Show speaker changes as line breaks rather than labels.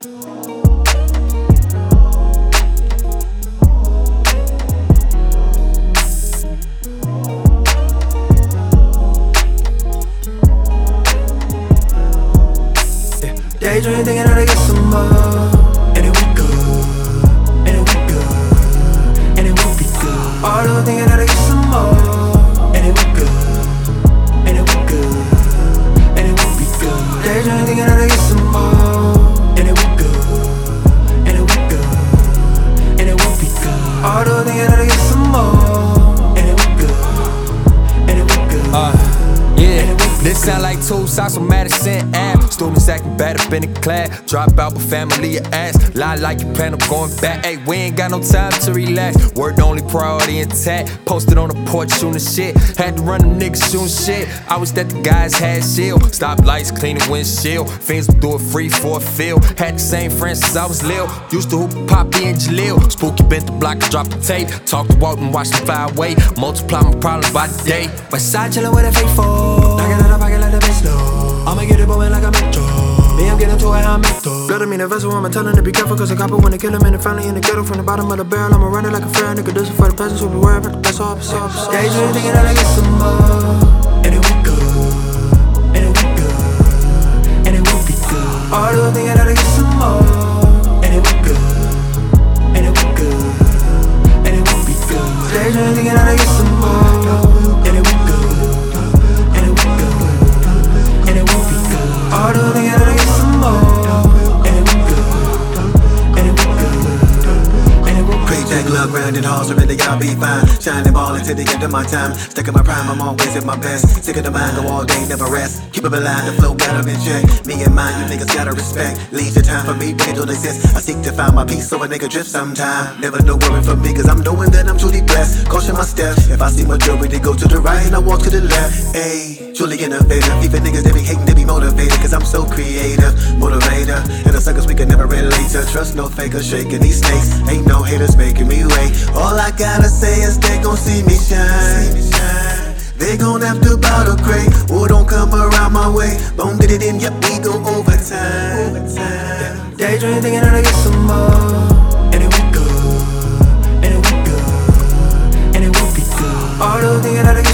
Daydream thinking how to get some more, and it will good, and it will good, and it will be good. All those thinking how to get some more, and it will good, and it will good, and it will be good. Daydream thinking how to get some more, and it will good, and it will good, and it will be good. All those thinking how to get some more, and it will good, and it will good.
Yeah, this sound like two socks on Madison Ave. Students acting bad up in the class. Drop out with family your ass. Lie like you plan on going back. Hey, we ain't got no time to relax. Word the only priority intact. Posted on the porch shooting shit. Had to run them niggas shooting shit. I was that the guys had shield. Stop lights, clean the windshield. Fiends would do it free for a feel. Had the same friends since I was little. Used to hoop Poppy and Jaleel. Spooky bent the block and dropped the tape. Talk to Walton, watch them fly away. Multiply my problems by the day.
Westside chillin' with a fake phone. Knocking out the pocket like the best low. I'ma get it blowin' like a metro. Me, I'm getting to it how I'm meant. Blood me the vessel, I'ma tell him to be careful. Cause a copper wanna kill him and the family in the ghetto. From the bottom of the barrel, I'ma run it like a fair nigga. This is for the present, so beware of it. That's all, Daydream thinking that I get some more, and it will good, and it will good, and it will be good. All those thinking that I get some more, and it will good, and it will good, and it will be good. Daydream thinking that I get some more, and it will good, and it will good, and it will be good. All those thinking that I get some more, and it will good, and it will good, and it will
Create that glove round in halls, surrender, y'all be fine. Shining ball until the end of my time. Stuck in my prime, I'm always at my best. Sick of the mind, go all day, never rest. Keep it alive, the flow got 'em in check. Me and mine, you niggas gotta respect. Leisure time for me, bring it to exist. I seek to find my peace, so a nigga drift sometime. Never no worry for me, cause I'm knowing that I'm truly blessed. Caution my steps, if I see majority go to the right and I walk to the left. Ayy, truly innovative. Even niggas, they be hating, they be motivated. Cause I'm so creative, motivator. And the suckers we can never relate to. Trust no faker, shaking these snakes. Ain't no haters making me wait. All I gotta say is they gon' see me shine. They gon' have to bow the crate, or don't come around my way. Bone did it in, yep, we go overtime.
Daydream thinking that I get some more, and it will good, and it will good, and it will be good. All those thinking that I get